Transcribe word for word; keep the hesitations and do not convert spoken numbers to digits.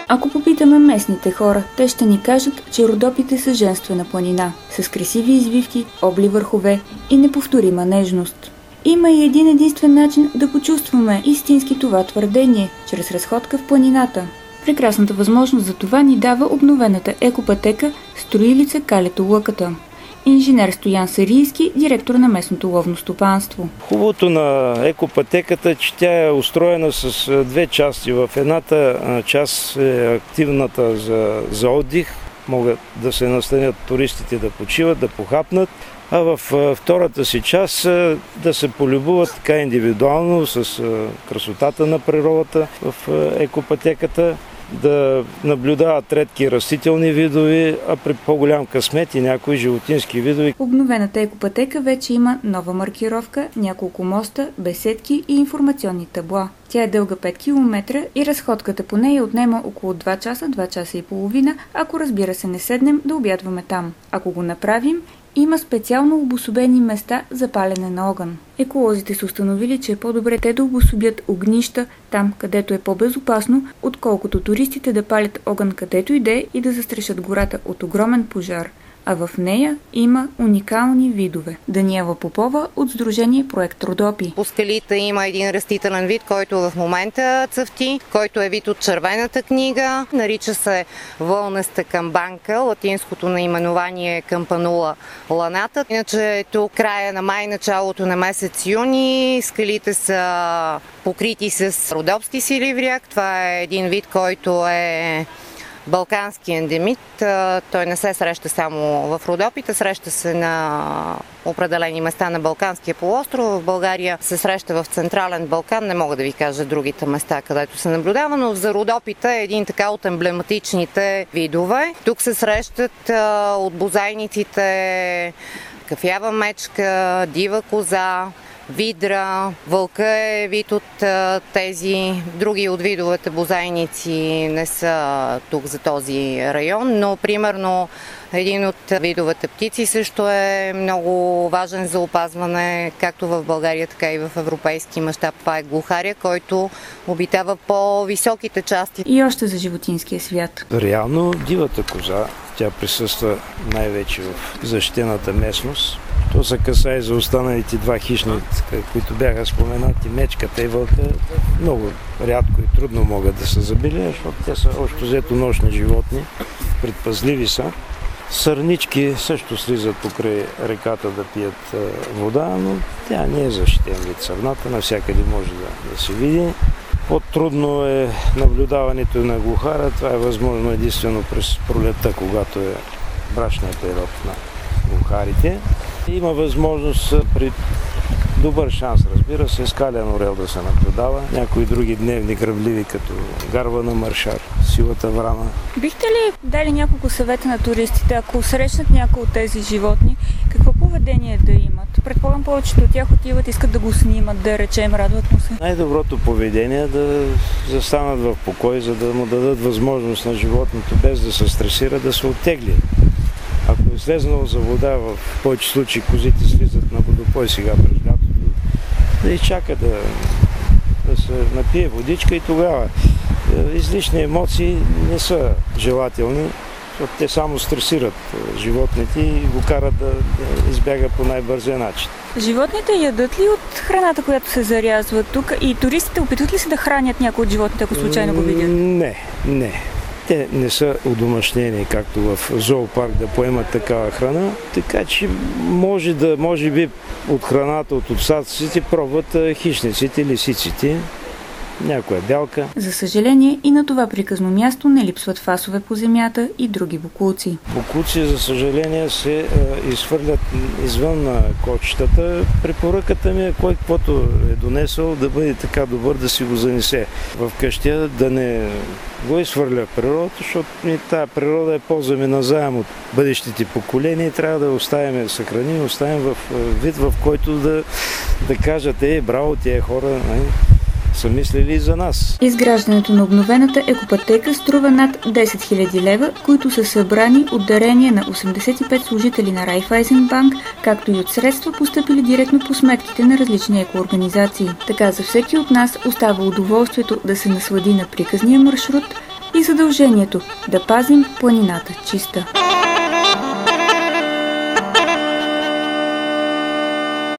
Ако попитаме местните хора, те ще ни кажат, че Родопите са женствена планина, с красиви извивки, обли върхове и неповторима нежност. Има и един единствен начин да почувстваме истински това твърдение – чрез разходка в планината. Прекрасната възможност за това ни дава обновената екопътека Строилица Калето Лъката. Инженер Стоян Сарийски, директор на местното ловно стопанство. Хубавото на екопътеката е, че тя е устроена с две части. В едната част е активната за, за отдих, могат да се настанят туристите да почиват, да похапнат, а в втората си част да се полюбуват така индивидуално с красотата на природата в екопътеката, да наблюдават редки растителни видове, а при по-голям късмет и някои животински видове. Обновената екопътека вече има нова маркировка, няколко моста, беседки и информационни табла. Тя е дълга пет километра и разходката по нея отнема около два часа, два часа и половина, ако разбира се не седнем да обядваме там. Ако го направим, има специално обособени места за палене на огън. Еколозите са установили, че е по-добре те да обособят огнища там, където е по-безопасно, отколкото туристите да палят огън където и да е и да застрашат гората от огромен пожар. А в нея има уникални видове. Даниела Попова от Сдружение Проект Родопи. По скалите има един растителен вид, който в момента цъфти, който е вид от червената книга. Нарича се вълнеста камбанка. Латинското наименование е кампанула ланата. Иначе тук края на май, началото на месец юни скалите са покрити с родопски силивряк. Това е един вид, който е балкански ендемит. Той не се среща само в Родопите, среща се на определени места на Балканския полуостров. В България се среща в Централен Балкан. Не мога да ви кажа другите места, където се наблюдава, но за Родопите е един така от емблематичните видове. Тук се срещат от бозайниците кафява мечка, дива коза, видра, вълка е вид от тези. Други от видовете бозайници не са тук за този район, но примерно един от видовете птици също е много важен за опазване, както в България, така и в европейски мащаб. Това е глухаря, който обитава по-високите части. И още за животинския свят. Реално дивата коза, тя присъства най-вече в защитената местност. То се касае за останалите два хищника, които бяха споменати, мечката и вълка. Много рядко и трудно могат да се забележат, защото те са общо взето нощни животни, предпазливи са. Сърнички също слизат покрай реката да пият вода, но тя не е защитен вид. Сърната навсякъде може да, да се види. По-трудно е наблюдаването на глухара. Това е възможно единствено през пролетта, когато е брачният период на глухарите. Има възможност при добър шанс, разбира се, скален орел да се наблюдава. Някои други дневни грабливи, като гарва на маршар, сивата врана. Бихте ли дали няколко съвета на туристите, ако срещнат някои от тези животни, какво поведение да имат? Предполагам, повечето от тях отиват, искат да го снимат, да речем, радват му се. Най-доброто поведение е да застанат в покой, за да му дадат възможност на животното, без да се стресира, да се оттегли. Ако е слезнал за вода, в повече случаи козите слизат на водопой сега през лятото, да изчака да, да се напие водичка и тогава. Излишни емоции не са желателни, защото те само стресират животните и го карат да, да избяга по най-бързия начин. Животните ядат ли от храната, която се зарязва тук, и туристите опитват ли се да хранят някои от животните, ако случайно го видят? Не, не. Те не са удомашнени, както в зоопарк, да поемат такава храна, така че може да, може би от храната, от остатъците пробват хищниците, лисиците, някоя бялка. За съжаление и на това приказно място не липсват фасове по земята и други боклуци. Боклуци, за съжаление, се е, изхвърлят извън на кочетата. Препоръката ми е кой каквото е донесъл да бъде така добър да си го занесе в къща, да не го изхвърля в природата, защото тази природа е ползваме назаем от бъдещите поколения и трябва да оставим, съхраним, оставим в вид, в който да, да кажат, е, браво, тия хора, не? Са мислили и за нас. Изграждането на обновената екопътека струва над десет хиляди лева, които са събрани от дарения на осемдесет и пет служители на Райфайзенбанк, както и от средства, постъпили директно по сметките на различни екоорганизации. Така за всеки от нас остава удоволствието да се наслади на приказния маршрут, и задължението да пазим планината чиста.